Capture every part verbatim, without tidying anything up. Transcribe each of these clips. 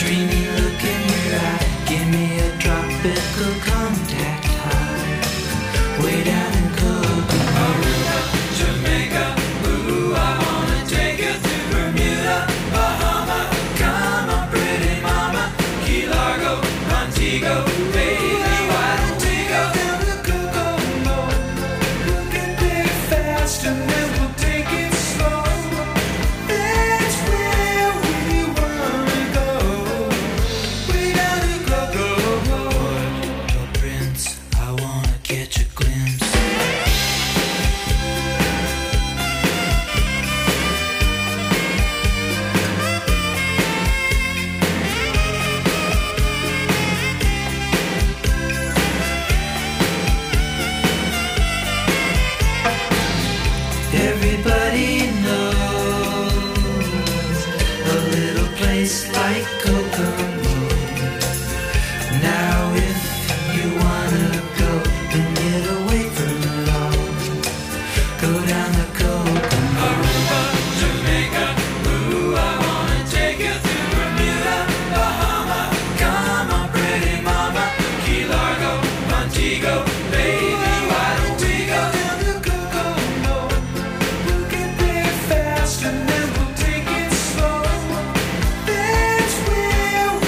dreamy look in your eye. Give me a tropical contact high, way down in Kokomo. Aruba, Jamaica, ooh, I wanna take you to Bermuda, Bahama. Come on, pretty mama, Key Largo, Montego, baby, why don't we go down to Kokomo? We'll get there fast and then we'll take it slow. That's where we wanna go, way down to Kokomo. Port Prince, I wanna catch a glimpse. Everybody knows a little place like Kokomo. Now if you wanna go and get away from it all, go down the Kokomo. Aruba, Jamaica, ooh, I wanna take you to Bermuda, Bahama. Come on, pretty mama, Key Largo, Montego, baby, why don't we go down to Kokomo? We'll get there fast and then we'll take it slow. That's where we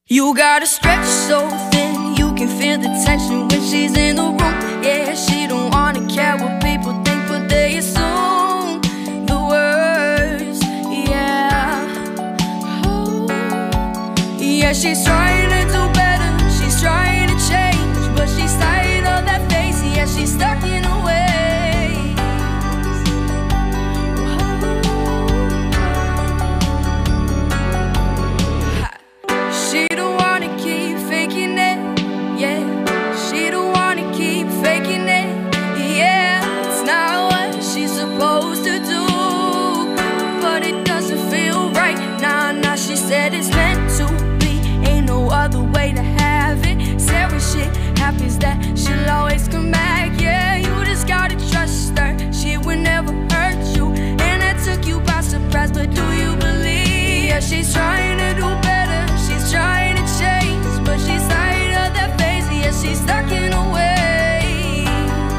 You gotta stretch so thin, you can feel the tension when she's in the room. Yeah, she don't wanna care what people think, but they assume the worst. Yeah, oh. Yeah, she's trying to do better, she's trying to change, but she's tired of that face. Yeah, she's stuck in her ways. She don't wanna keep faking it, yeah. She don't wanna keep faking it, yeah. It's not what she's supposed to do, but it doesn't feel right. Nah, nah, she said it's meant to be, ain't no other way to have it. Said when shit happens that she'll always come back, yeah. You just gotta trust her, she would never hurt you, and that took you by surprise, but do you believe? Yeah, she's trying to do better, she's trying to change, but she's tired of that face. Yeah, she's stuck in her ways.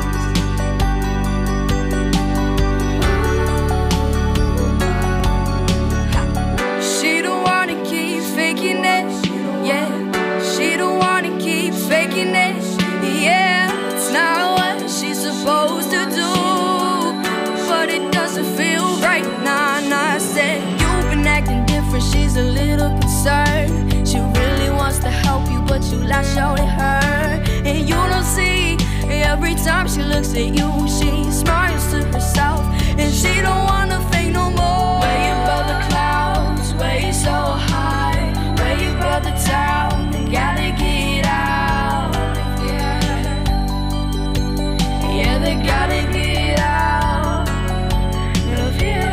She don't wanna keep faking it, yeah. She don't wanna keep faking it, yeah. It's not what she's supposed to do, but it doesn't feel right. Nah, nah, I said you've been acting different, she's a little concerned. She really wants to help you, but you lash out at her, and you don't see. Every time she looks at you, she smiles to herself, and she don't wanna fake no more. Where you above the clouds, where you so high, where you above the town, you gotta get out. Yeah, yeah, they gotta get out of here.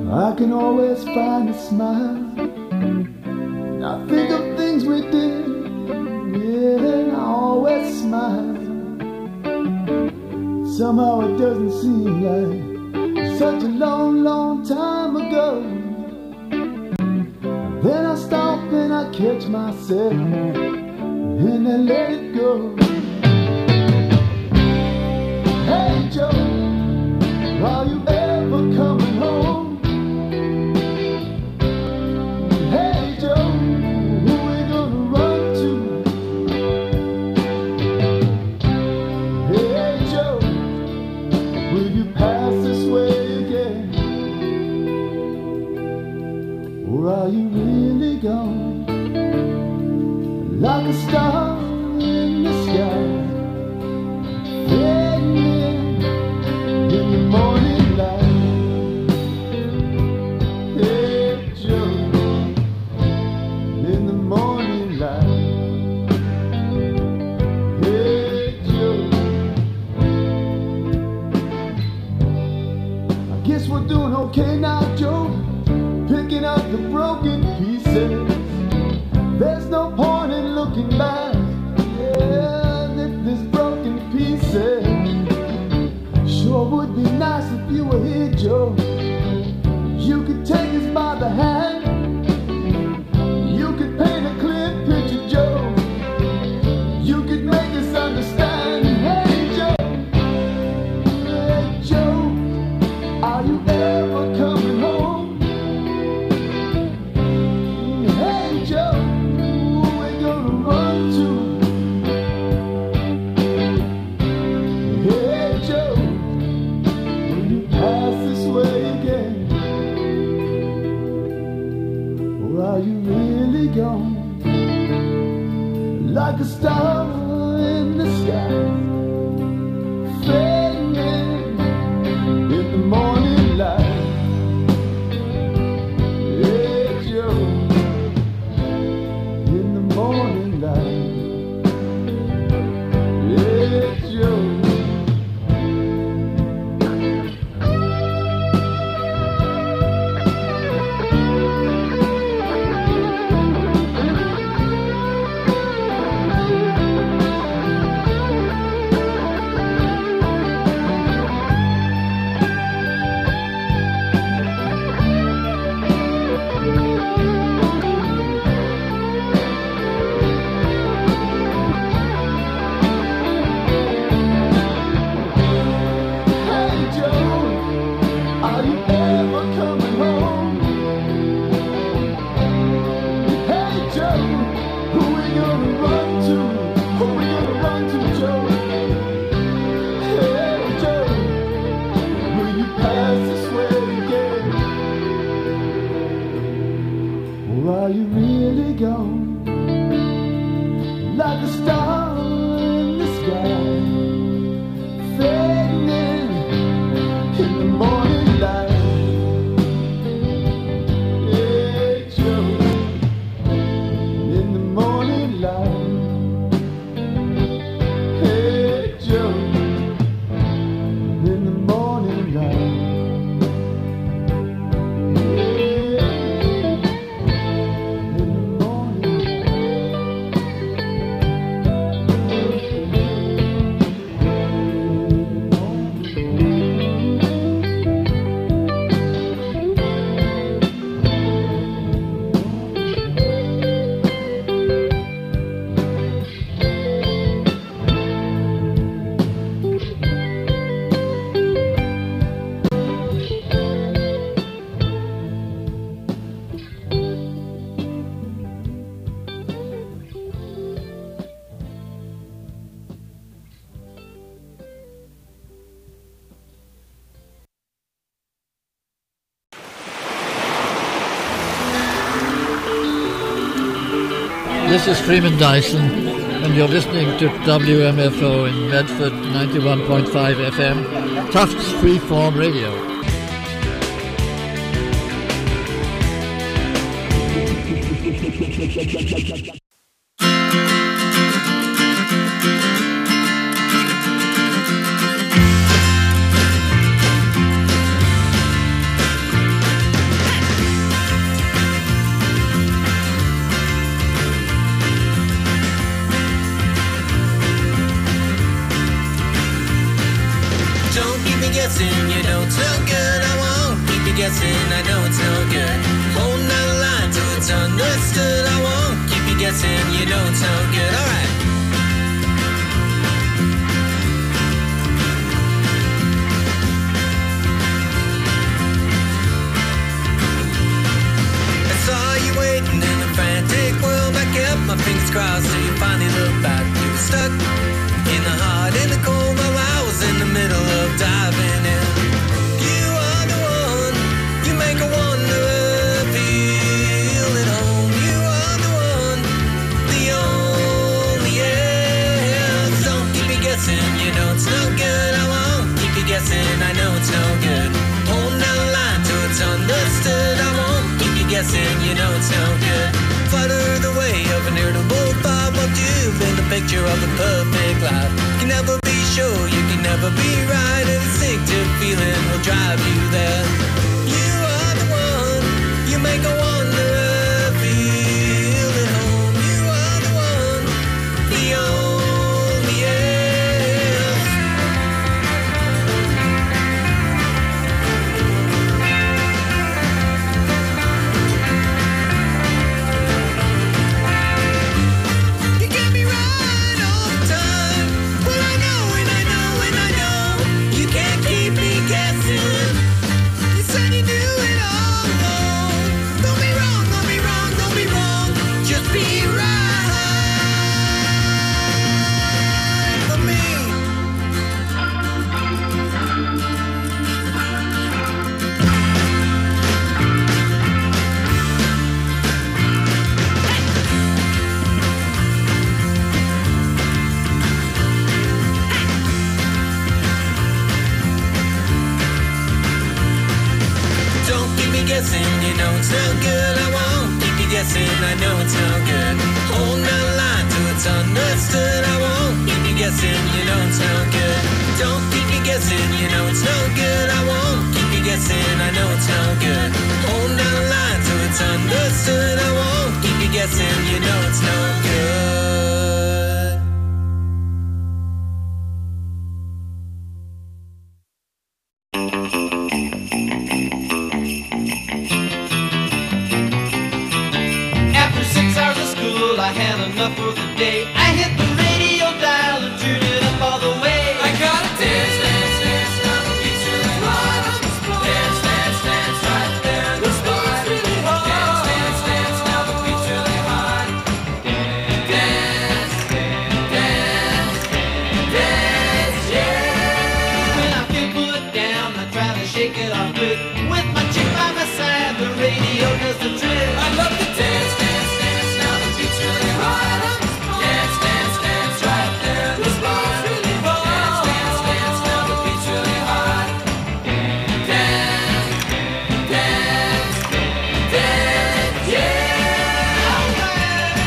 I can always find a smile. I think of things we did, yeah, and I always smile. Somehow it doesn't seem like such a long, long time ago. Then I stop and I catch myself and I let it go. Hey Joe, are you ever coming home? Hey Joe, who we gonna run to? Hey Joe, will you pass this way again? Or are you really gone? Like a star in the sky, fading in, in the morning light. Hey Joe, in the morning light. Hey Joe, I guess we're doing okay now, Joe, picking up the broken pieces. There's no point in looking back, yeah, if there's broken pieces. Sure would be nice if you were here, Joe. You could take us by the hand. You could paint a clear picture, Joe. You could make us understand. Hey Joe, hey Joe, are you ever coming home? Hey Joe, gone, like a star in the sky, fading in, in the morning light. Yeah, Joe, in the morning light. Yeah, Joe. Are you really gone? Like a star in the sky, fading in, in the morning light. Yeah, Joe, in the morning light. Hey, Joe, in the morning light. This is Freeman Dyson, and you're listening to W M F O in Medford, ninety-one point five F M, Tufts Freeform Radio. guessing, I know it's no good. Holding on the line till it's understood. I won't keep you guessing, you know it's no good. Alright. I saw you waiting in a frantic world. I kept my fingers crossed till you finally looked back. You were stuck in the hot, in the cold, while I was in the middle of diving in. You are the one, you make a wanderer feel at home. You are the one, the only else. Don't keep me guessing, you know it's no good. I won't keep you guessing, I know it's no good. Holding down the line till it's understood. I won't keep you guessing, you know it's no good. Flutter the way of an irritable thought. What you've been the picture of the perfect life. Can never be sure, you can never be right. An instinctive feeling will drive you there. You are the one, you make a wanderer feel at home. You are the one, the only else. You get me right all the time. Well, I know and I know and I know you can't keep me guessing. You said you knew it all along. Don't be wrong, don't be wrong, don't be wrong. Just be right for me. Don't keep me guessing, you know it's no good. I won't keep you guessing, I know it's no good. Holding on the line till it's understood. I won't keep you guessing, you know it's no good. Don't keep me guessing, you know it's no good. I won't keep you guessing, I know it's no good. Holding on the line till it's understood. I won't keep you guessing, you know it's no good. After six hours of school, I had enough for the day. I hit the radio dial and turned it up all the way. I gotta dance, dance, dance, now the beat's really hot. Dance, dance, dance, right there in the spot. Dance, dance, dance, now the beat's really hot. Dance, dance, dance, dance, yeah. When I feel put down, I try to shake it off good. With my chick by my side, the radio does the trick. I love to dance, dance, dance, now the beat's really hot. Dance, dance, dance, right there in the spot. Dance, dance, dance, now the beat's really hot. Dance, dance, dance, yeah. Alright.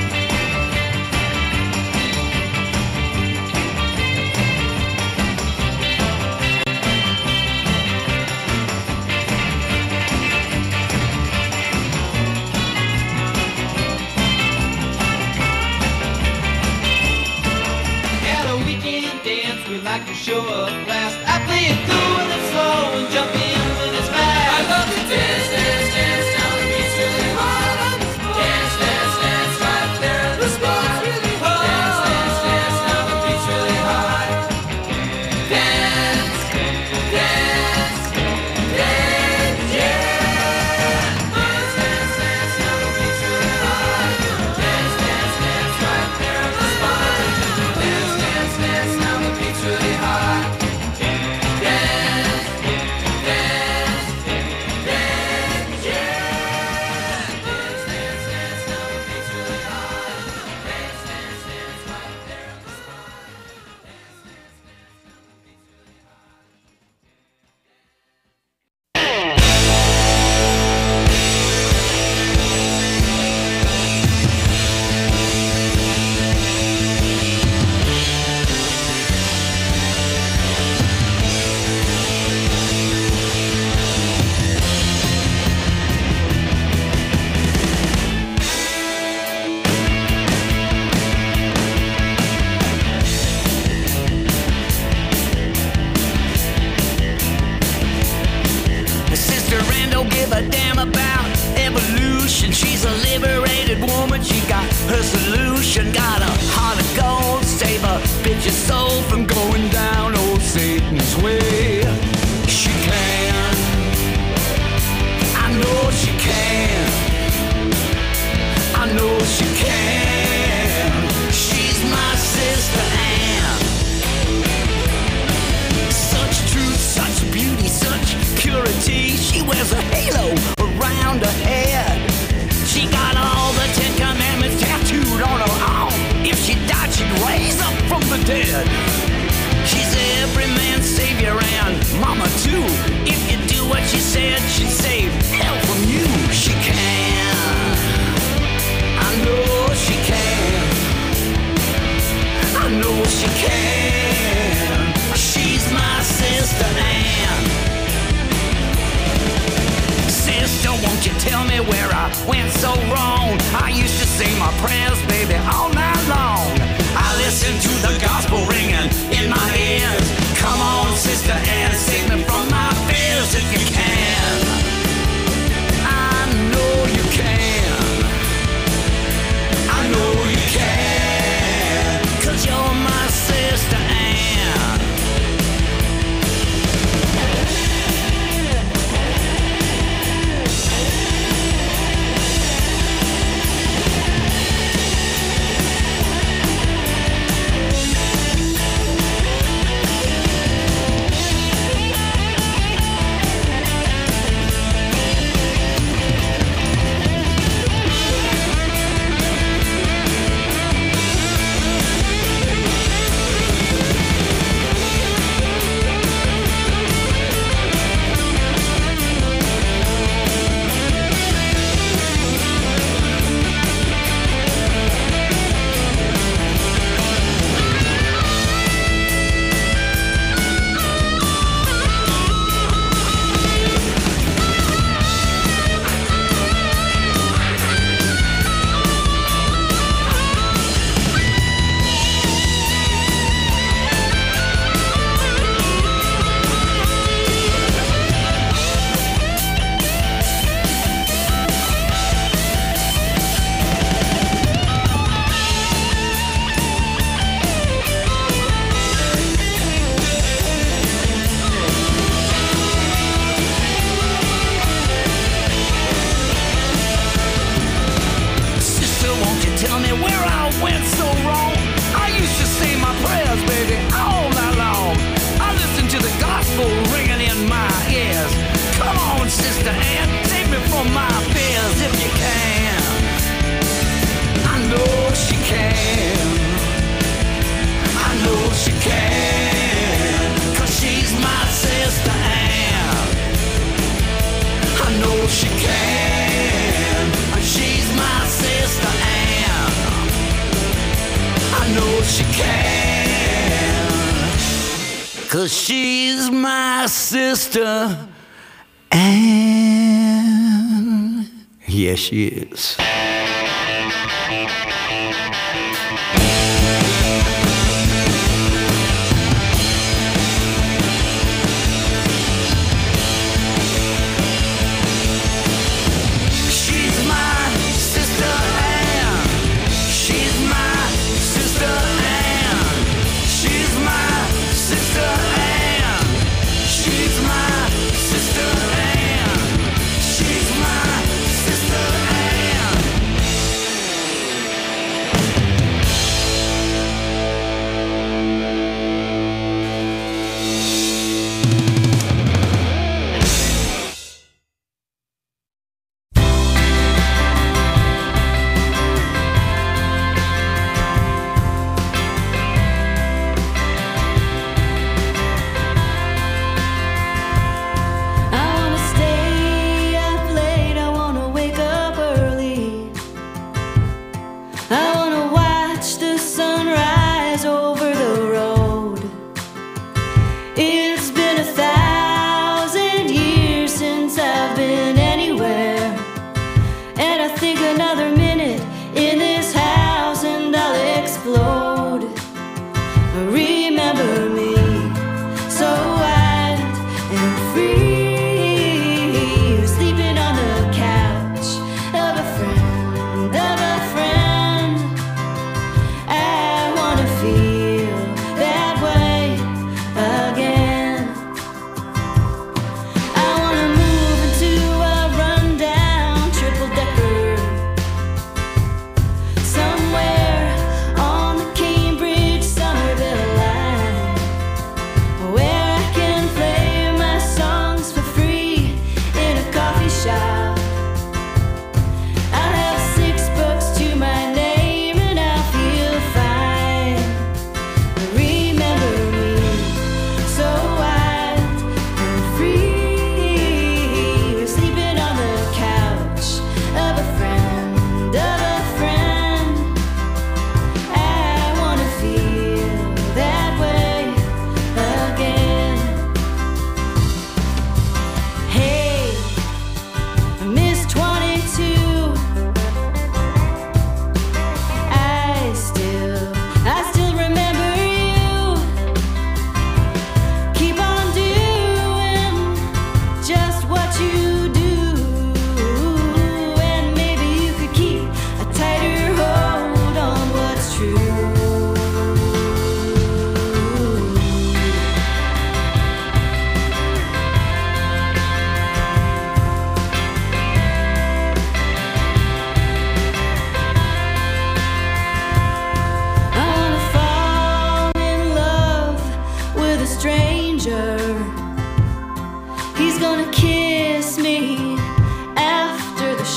At a weekend dance, we like to show up last. I play it cool and it's slow and jump in when it's fast. I love to dance, dance, dance, now the beat's really hot. Dance, dance, dance, right there in the spot. Dance, dance, dance, now the beat's really hot. Dance, dance, dance, yeah. Dance, dance, dance, now the beat's really hot. Dance, dance, dance, right there in the spot. Dance, dance, dance, now the beat's really hot. liberated woman, she got her solution. Got a heart of gold, save a bitch's soul from going down old Satan's way. She can, I know she can, I know she can. She's my sister Ann. Such truth, such beauty, such purity. She wears a halo around her head. She got all the Ten Commandments tattooed on her arm. If she died, she'd raise up from the dead. She's every man's savior and mama too. If you do what she said, she'd save hell from you. She can, I know she can, I know she can. She's my sister Ann. Sister, won't you tell me where I went so wrong? I used to say my prayers, baby, all night long. I listen to the gospel ringing in my ears. Come on, sister Ann, save me from my fears if you can. I know you can, I know you can, 'cause you're my sister Ann. She can, 'cause she's my sister Ann. Yes, she is.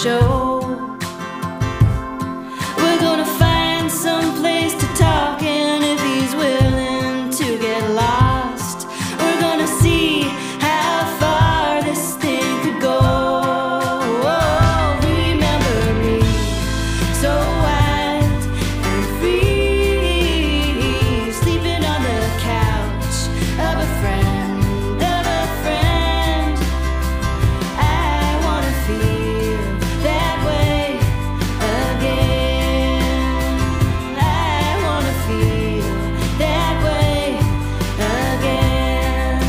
show. We're gonna find some place to talk, and if he's willing to get lost, we're gonna see how far this thing could go. Oh, remember me, so wild and free, sleeping on the couch of a friend, of a friend. I wanna feel that way again. I wanna feel that way again.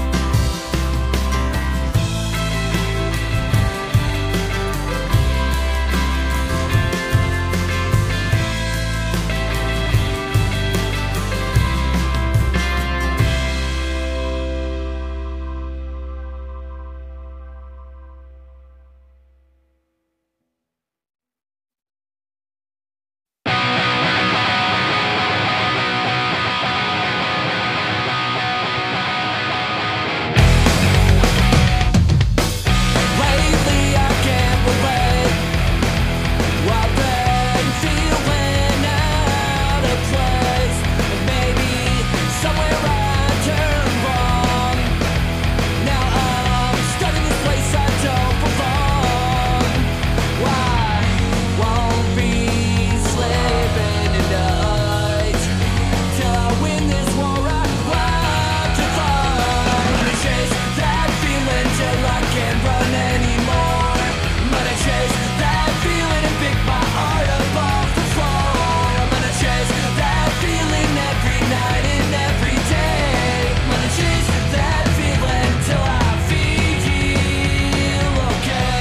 Lately I can't relate. I've been feeling out of place. Maybe somewhere I turned wrong. Now I'm stuck in this place I don't belong. Why won't be sleeping tonight? To win this war I want to fight. I'm gonna chase that feeling till I can't run anymore. I'm gonna chase that feeling and pick my heart up off the floor. I'm gonna chase that feeling every night and every day. I'm gonna chase that feeling till I feel okay.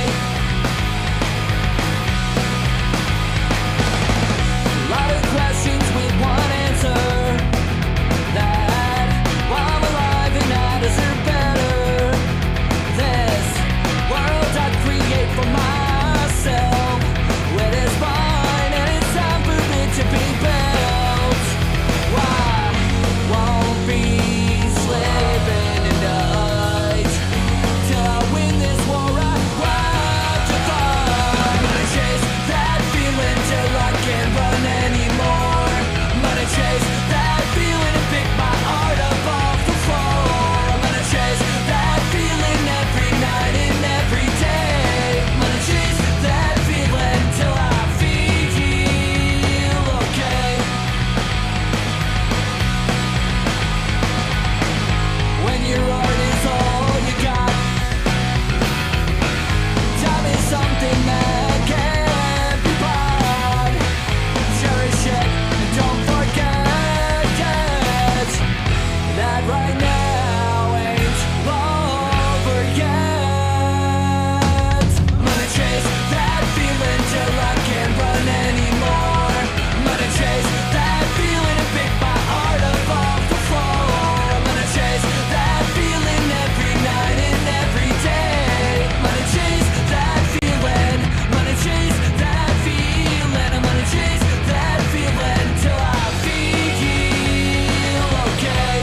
A lot of questions with one answer. That while I'm alive and I deserve better. This world I create for myself, well, it's mine and it's time for it to be built. Why won't be sleeping tonight? To win this war I want to fight. I'm gonna chase that feeling till I can't run anymore. I'm gonna chase that feeling and pick my heart up off the floor. I'm gonna chase that feeling every night and every day. I'm gonna chase that feeling till I feel okay. When your art is all you got, time is something that can't be bought. Cherish it and don't forget it. That right now ain't over yet. I'm gonna chase that feeling till I can't run anymore. I'm gonna chase that feeling and pick my heart up off the floor. I'm gonna chase that feeling every night and every day. I'm gonna chase that feeling. I'm gonna chase that feeling. I'm gonna chase that feeling till I feel okay.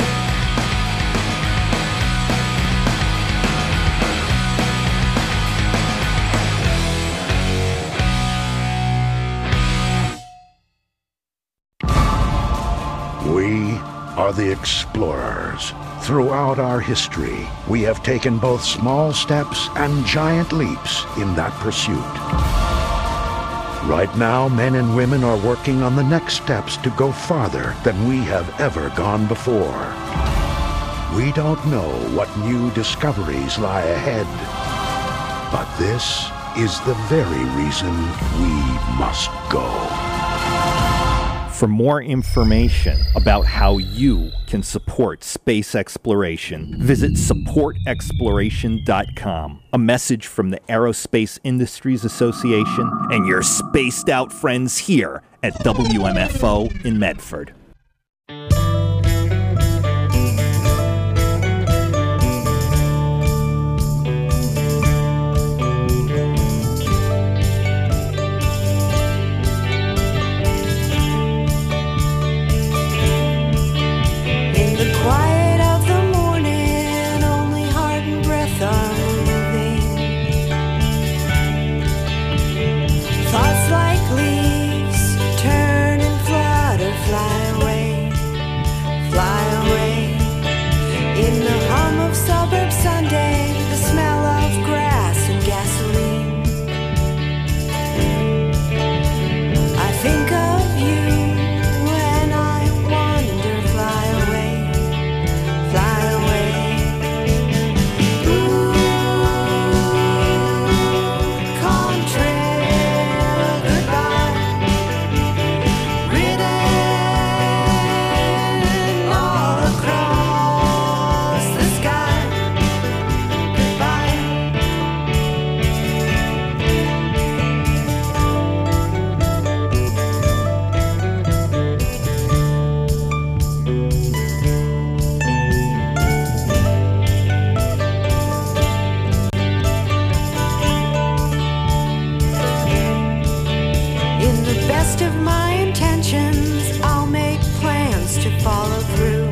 We are the explorers. Throughout our history, we have taken both small steps and giant leaps in that pursuit. Right now, men and women are working on the next steps to go farther than we have ever gone before. We don't know what new discoveries lie ahead, but this is the very reason we must go. For more information about how you can support space exploration, visit support exploration dot com. A message from the Aerospace Industries Association and your spaced out friends here at W M F O in Medford. of my intentions, I'll make plans to follow through.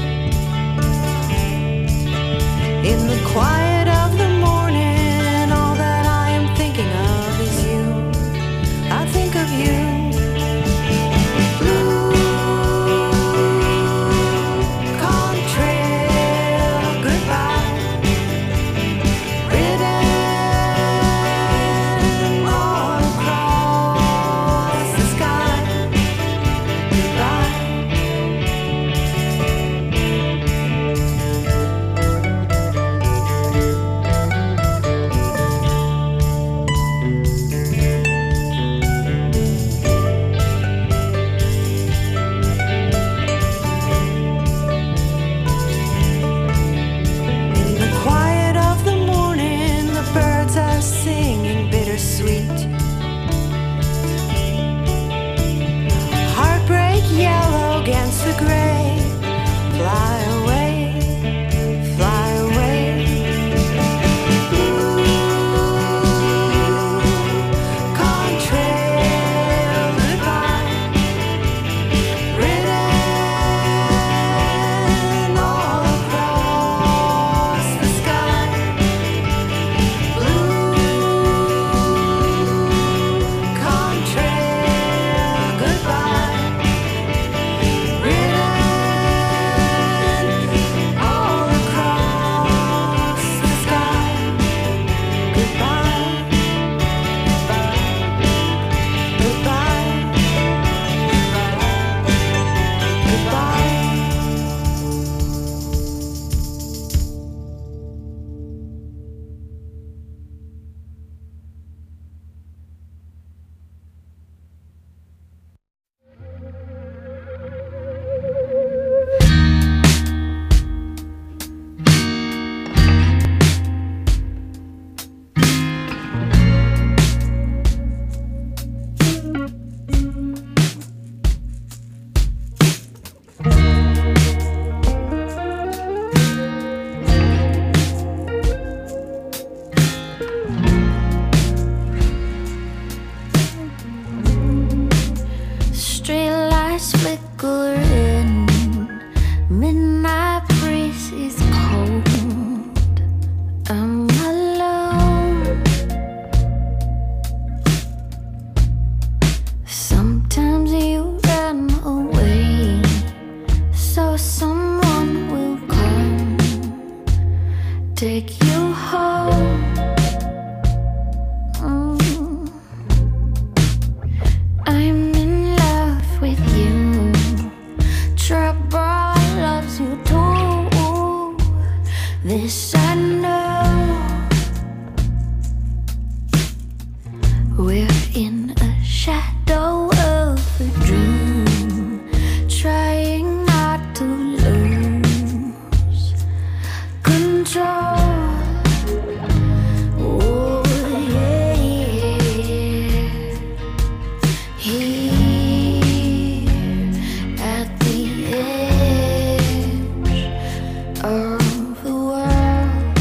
In the quiet of the morning, all that I am thinking of is you. I think of you. Blue contrail, goodbye. Written all across the sky. Goodbye. In the quiet of the morning, the birds are singing bittersweet. Heartbreak yellow against the gray. Fly away, fly away. Blue contrail, goodbye. Written all across the sky. Blue contrail, goodbye. Written all across the sky. Goodbye. Goodbye. Goodbye. Streetlights flickering, midnight breeze is cold. I'm alone. Sometimes you run away, so someone will come, take you home. Mm. I'm in love with you. Trouble loves you too. This I know. We're in a shadow of a dream, trying not to lose control. Oh yeah, here at the edge of the world.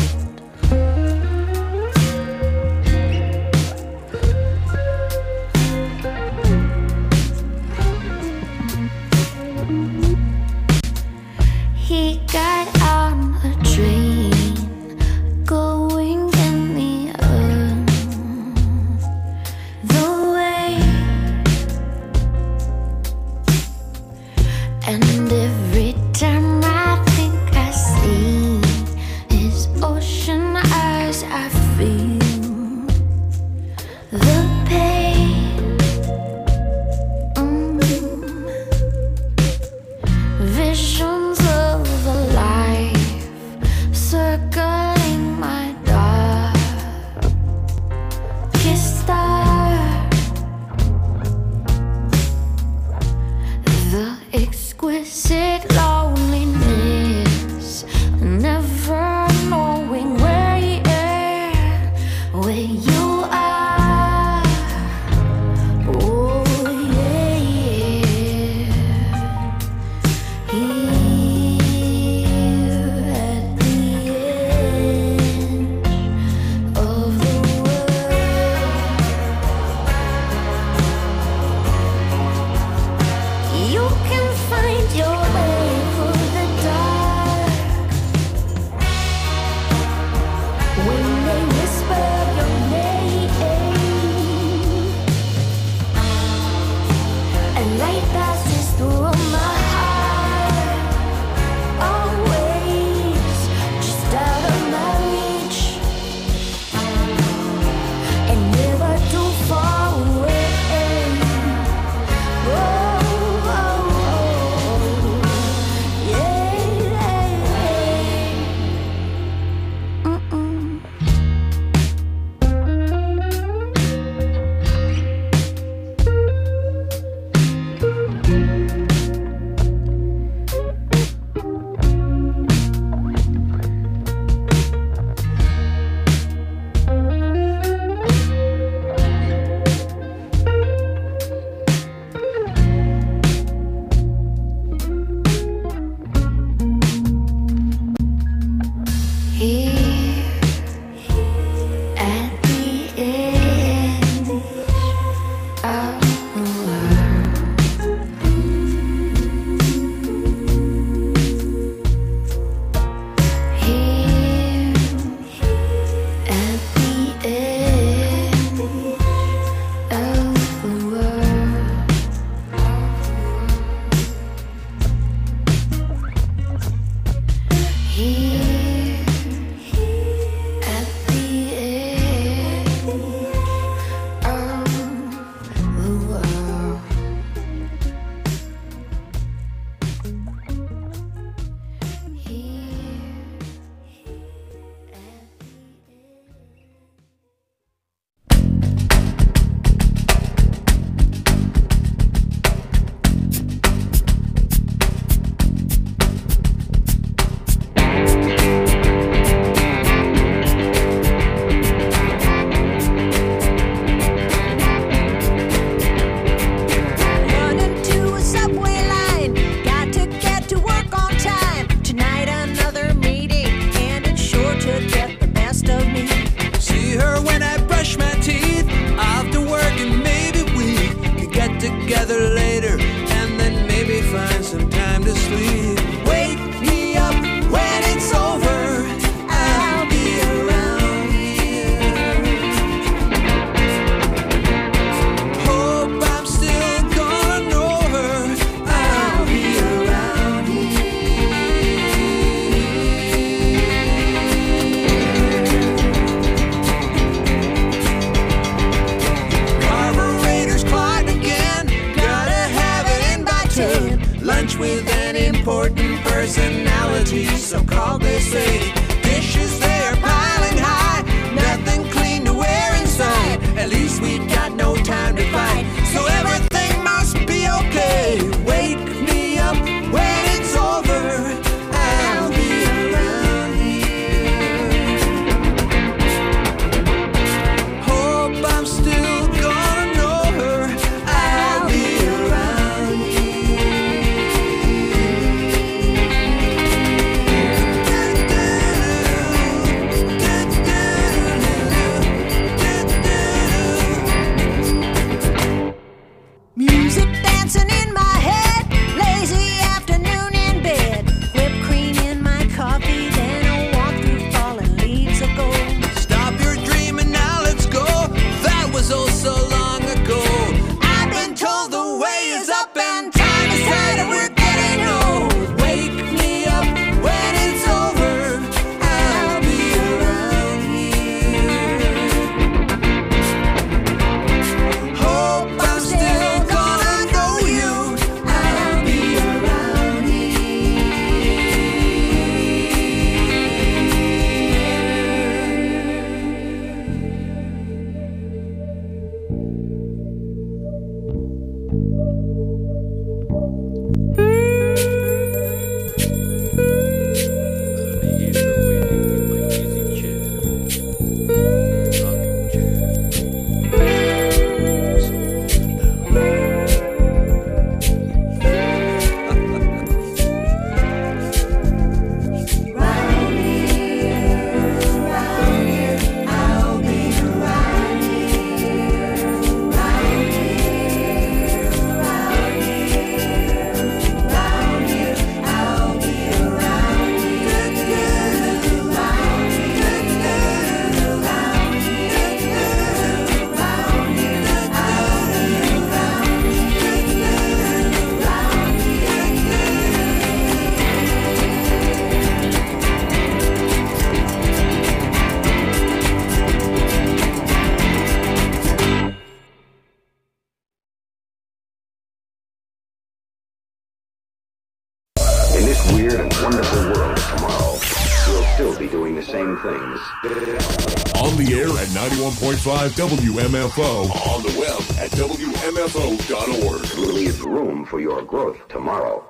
weird and wonderful world of tomorrow, we'll still be doing the same things. On the air at ninety-one point five W M F O. On the web at W M F O dot org. Leave room for your growth tomorrow.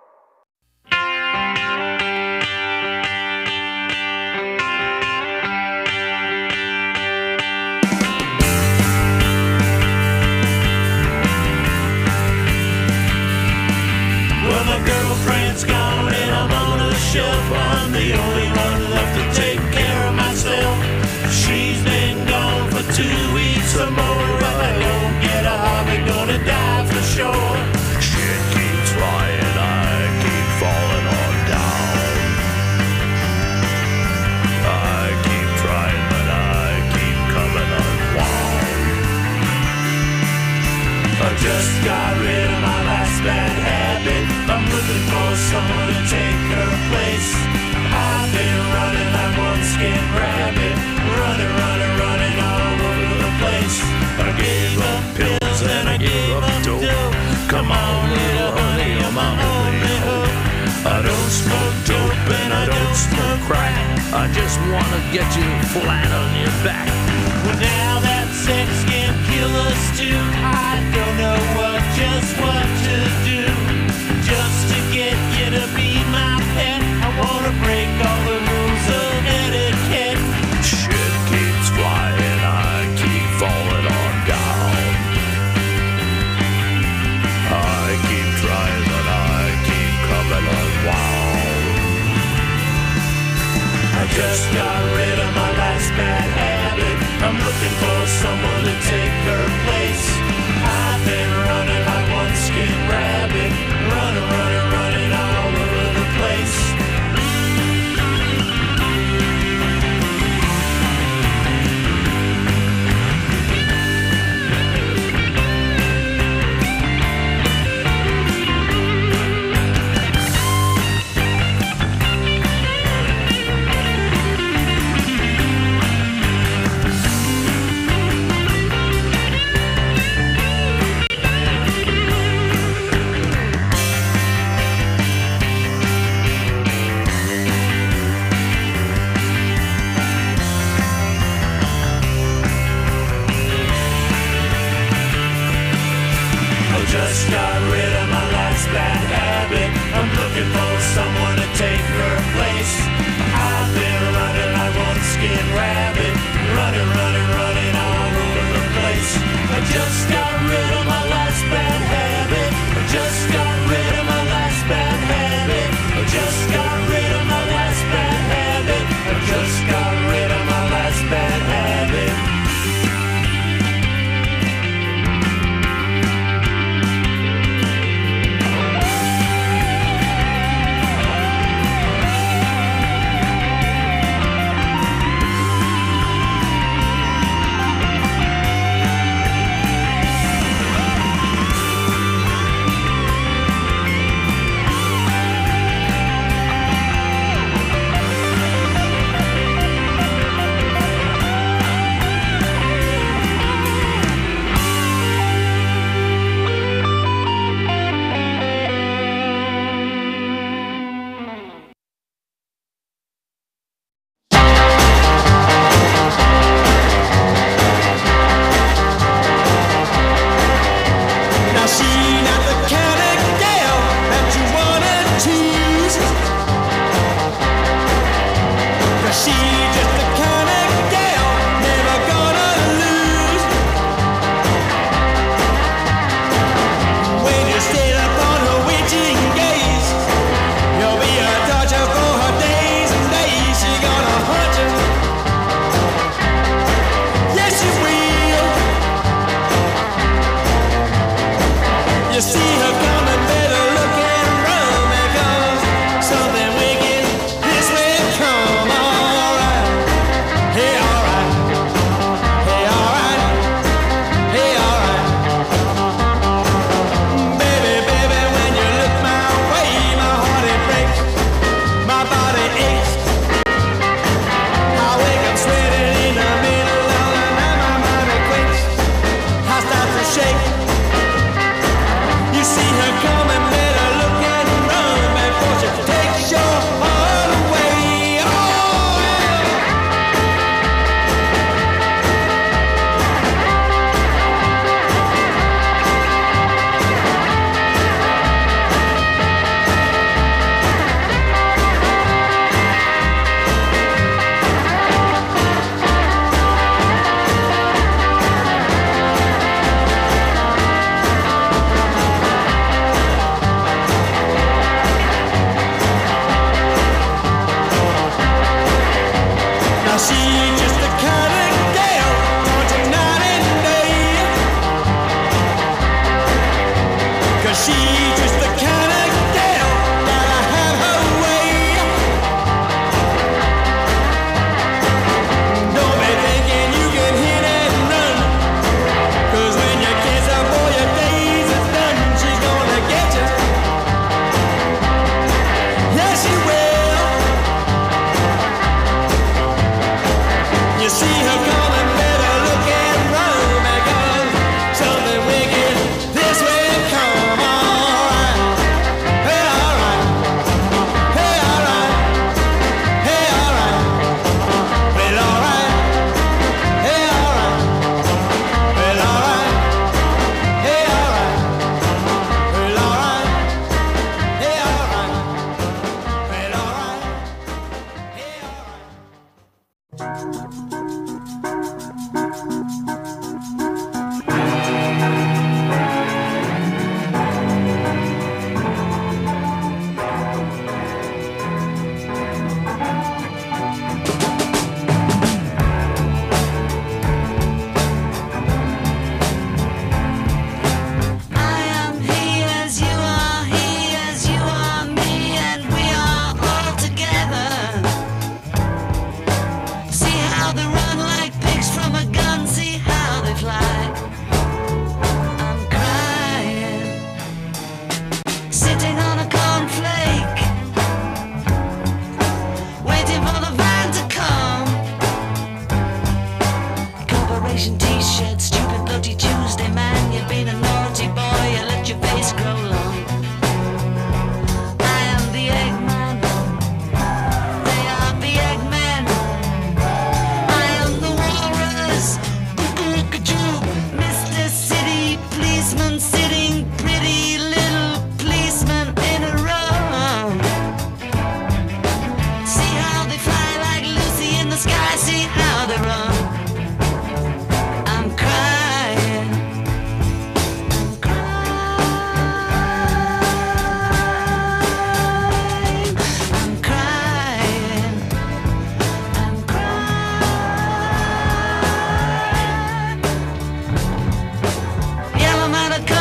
Well, my girlfriend's gone and I'm on a shelf. I'm the only one left to take care of myself. She's been gone for two weeks or more. If I don't get a hobby, gonna die for sure. Shit keeps flying, I keep falling on down. I keep trying, but I keep coming unwound. I just got rid of my last bad habit. I'm looking for someone to take her place. I've been running like one skin rabbit, running, running, running all over the place. I gave up pills and I gave up dope. Come on, little honey, I'm my only hope. I don't smoke dope and I don't smoke crack. I just wanna get you flat on your back. Well, now that sex can kill us too, I don't know what, just what to do. Just to get you to be my pet, I wanna break all the rules of etiquette. Shit keeps flying, I keep falling on down. I keep trying, but I keep coming unwound. I just got rid of my last bad habit. I'm looking for someone to take her place. I've been running like one skin rabbit, running, running, running all over the place. Just got rid of my last bad habit. I'm looking for someone to take her place. I've been running like one skin rabbit, running, running, running all over the place. I just got rid of my last bad habit. I just got rid of my last bad habit. I just got rid of my last bad habit. I just got rid of my last bad habit.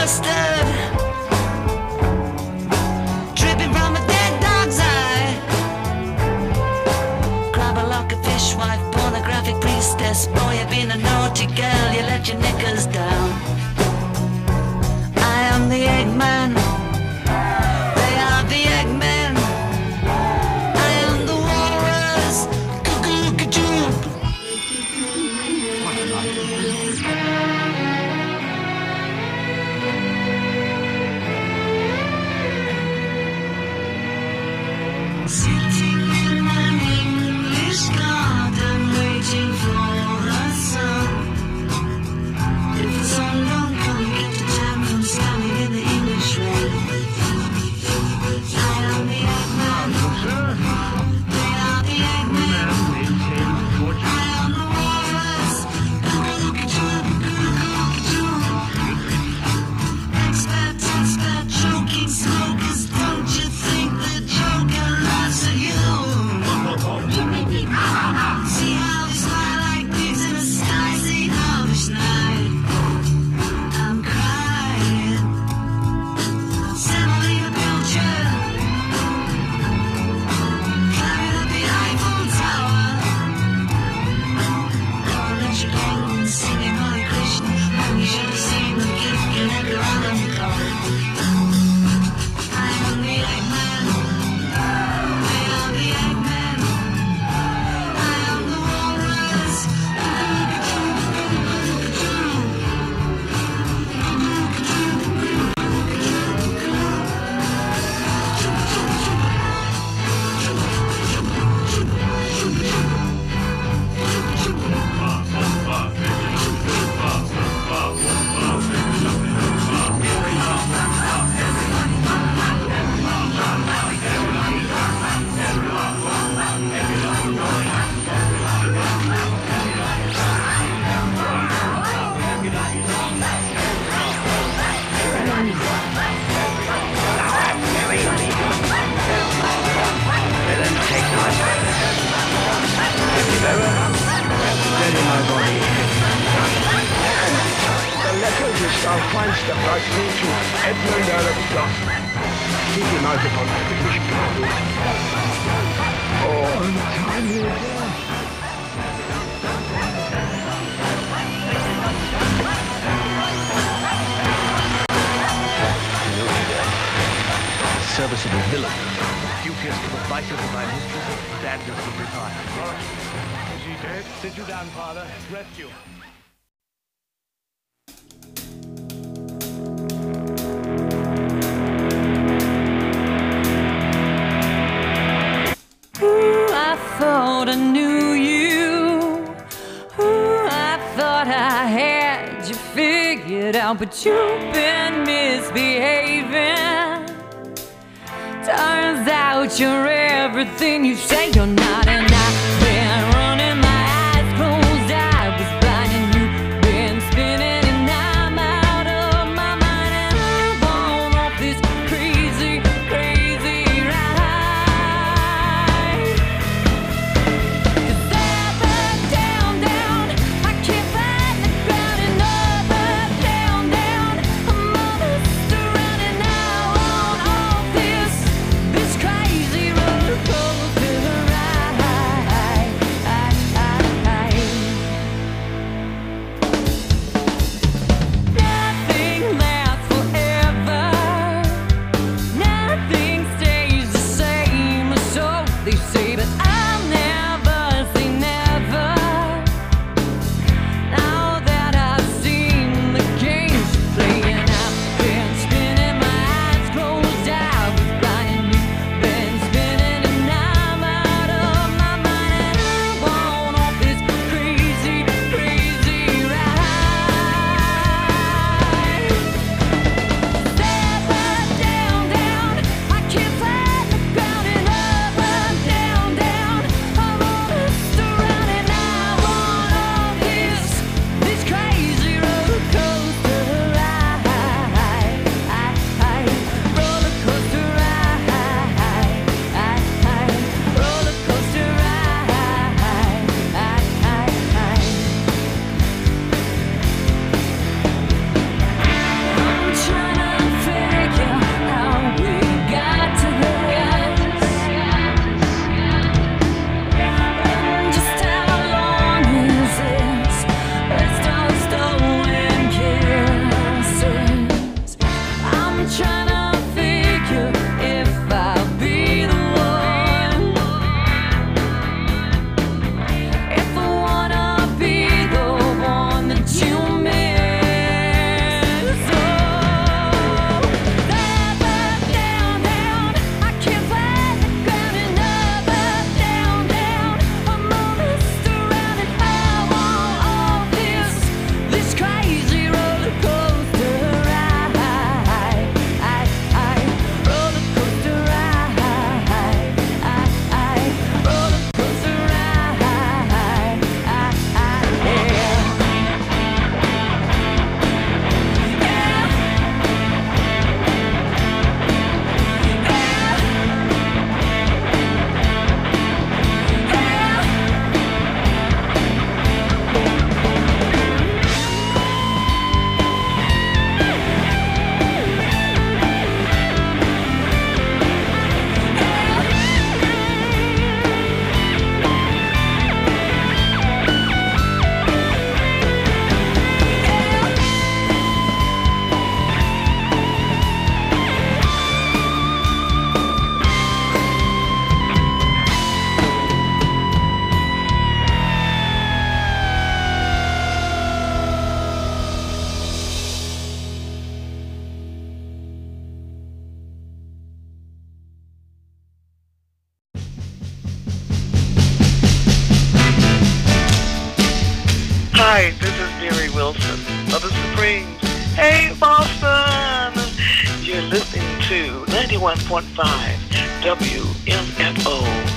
mustard dripping from a dead dog's eye. Grabber like a fishwife, pornographic priestess. Boy, you've been a naughty girl, you let your knickers down. I am the Eggman. They are the Eggmen. I am the walrus. Cuckoo-cuckoo. Sitting in an English garden, waiting for the sun. If the sun don't come, get the time from standing in the English rain. I am the Eggman. They are the Eggmen. I am the walrus. Expert, expert, choking smokers. Don't you think the Joker laughs at you? See how we smile like pigs in a sky. See how we night. I'm crying. Semolina Pilcher. Climbing up the Eiffel Tower. Don't let your king singing Hare Krishna. You should have seen the gift in every other car. I am the Eggman. They are the Eggmen. I am the walrus. The letters is so fine stuff I think to Edmund out of Scott. Keep your nose upon the British people. Oh, the time here again. Serviceable villain. Duteous to the vices of my mistress, standards of retire. Is he dead? Sit you down, father. Rest you. Ooh, I thought I knew you. Ooh, I thought I had you figured out, but you've been misbehaving. Turns out you're everything you say you're not, and I've been running my eyes closed. I was blind and you've been spinning, and I'm out of my mind, and I'm on off this crazy, crazy ride. 'Cause up and down, down, I can't find the ground, and up and down, down, I'm almost running now on off this, this crazy roller coaster ride. Hi, this is Mary Wilson of the Supremes. Hey, Boston! You're listening to ninety-one point five W M F O.